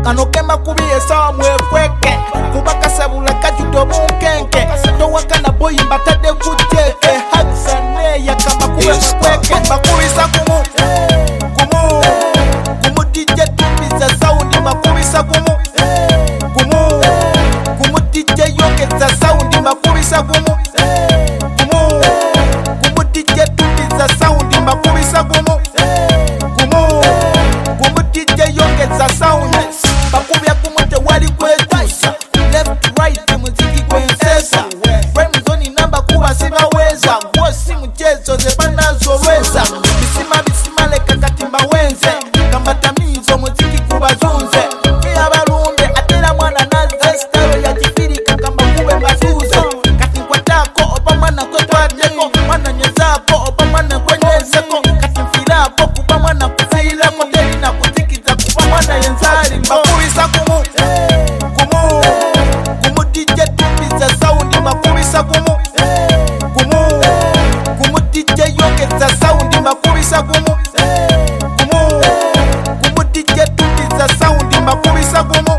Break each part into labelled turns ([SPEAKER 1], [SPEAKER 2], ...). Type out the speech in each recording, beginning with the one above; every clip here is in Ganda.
[SPEAKER 1] kano kema kubiye sawa mwefweke kubaka sabula kajuto bunkenke towakana boyi mbatade kujeke haksane ya kama kuwe mwefweke makubisa kumu kumu DJ tumiza saundi makubisa kumu DJ yongeza saundi makubisa kumu DJ tumiza saundi makubisa kumu DJ yongeza saundi bakubya kumute wali kwetusa left right muziki kwensesa frame zone namba kuba sibaweza ngosi mchezo zebanazoweza bisima leka katimba wenze kamba tamizo muziki kubazunze abalunde atera mwana naze style ya jifirika kamba kuwe mazuze katingwa tako oba mwana kwetwadeko mwana nyezako oba mwana kwenyezeko katimfirako kuba mwana kufilako teri na kutikiza kuba mwana yenzari makubisa kumu DJ tumiza saundi makubisa kumu DJ yongeza saundi makubisa kumu DJ tumiza saundi makubisa kumu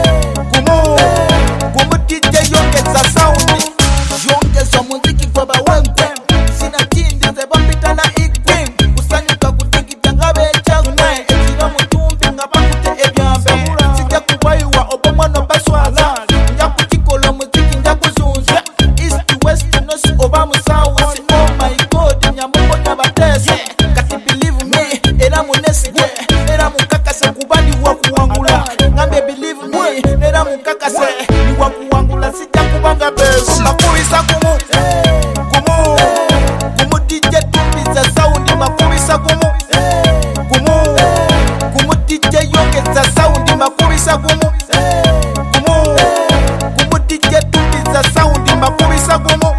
[SPEAKER 1] DJ yongeza saundi yongeza muziki kwa bawenkwe sina tindi zebapita na ikwe kusanyuka kutikita ngabechakwe ekira mutumbi ngabakute ebyambe sijja kubwayiwa oba mwana baswaza nja kukikola muziki nja kuzunza east west nosi oba musawusi oh my god nyamubona batesa kati believe me era munesige era mukakase kubali wakuwangula ngambe believe me era mukakase wakuwangula sijja kubanga besu makubisa kumu DJ tumiza saundi makubisa kumu DJ yongeza saundi makubisa kumu DJ tumiza saundi makubisa kumu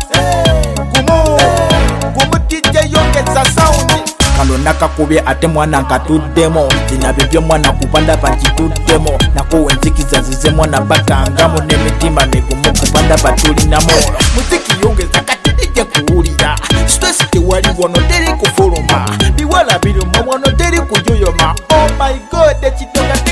[SPEAKER 1] DJ yongeza saundi kando nakakubye ate mwana nkatuddemo tinabyo byo mwana kubanda bakituddemo nakowe nzikiza zize mwana batangamo n'emitima migumu kubanda batulinamo muziki yongeza katidije kuwulira stress tewali wono teri kufuluma biwala biri mu wono teri kujoyoma oh my god ekitonga